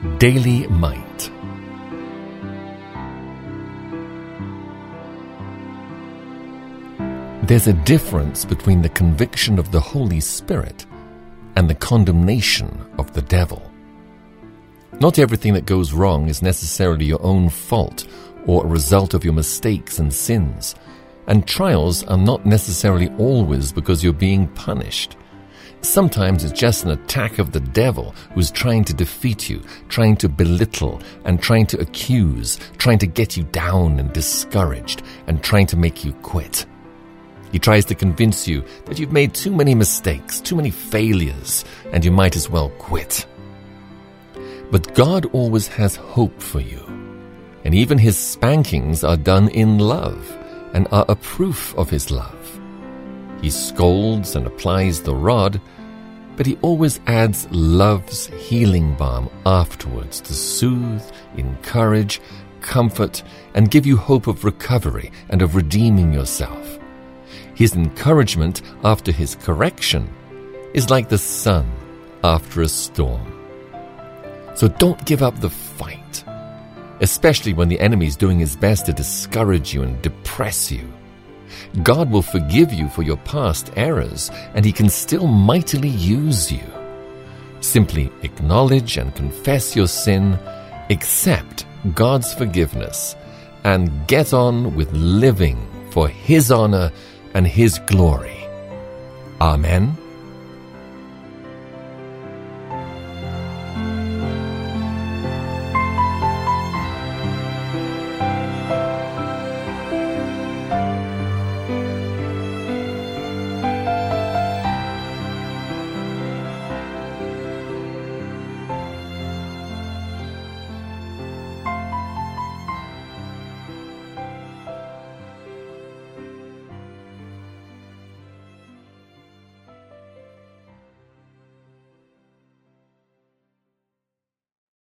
Daily Might. There's a difference between the conviction of the Holy Spirit and the condemnation of the devil. Not everything that goes wrong is necessarily your own fault or a result of your mistakes and sins, and trials are not necessarily always because you're being punished. Sometimes it's just an attack of the devil who's trying to defeat you, trying to belittle and trying to accuse, trying to get you down and discouraged and trying to make you quit. He tries to convince you that you've made too many mistakes, too many failures, and you might as well quit. But God always has hope for you, and even His spankings are done in love and are a proof of His love. He scolds and applies the rod, but He always adds love's healing balm afterwards to soothe, encourage, comfort, and give you hope of recovery and of redeeming yourself. His encouragement after His correction is like the sun after a storm. So don't give up the fight, especially when the enemy is doing his best to discourage you and depress you. God will forgive you for your past errors, and He can still mightily use you. Simply acknowledge and confess your sin, accept God's forgiveness, and get on with living for His honor and His glory. Amen.